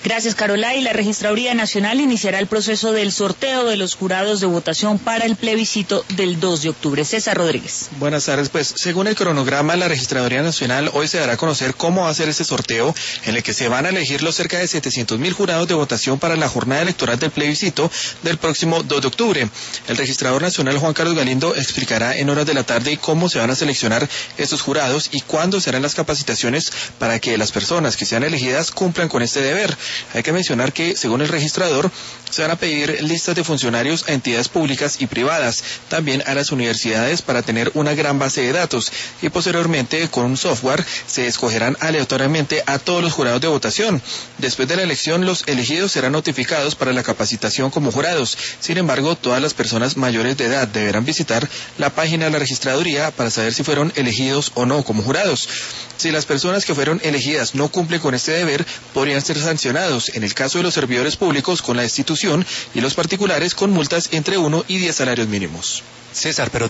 Gracias, Carola. Y la Registraduría Nacional iniciará el proceso del sorteo de los jurados de votación para el plebiscito del 2 de octubre. César Rodríguez. Buenas tardes. Pues, según el cronograma, la Registraduría Nacional hoy se dará a conocer cómo va a ser este sorteo, en el que se van a elegir los cerca de 700.000 jurados de votación para la jornada electoral del plebiscito del próximo 2 de octubre. El registrador nacional Juan Carlos Galindo explicará en horas de la tarde cómo se van a seleccionar estos jurados y cuándo serán las capacitaciones para que las personas que sean elegidas cumplan con este deber. Hay que mencionar que, según el registrador, se van a pedir listas de funcionarios a entidades públicas y privadas, también a las universidades para tener una gran base de datos y posteriormente con un software se escogerán aleatoriamente a todos los jurados de votación. Después de la elección, los elegidos serán notificados para la capacitación como jurados. Sin embargo, todas las personas mayores de edad deberán visitar la página de la registraduría para saber si fueron elegidos o no como jurados. Si las personas que fueron elegidas no cumplen con este deber, podrían ser sancionados, en el caso de los servidores públicos con la destitución y los particulares con multas entre 1 y 10 salarios mínimos. César, pero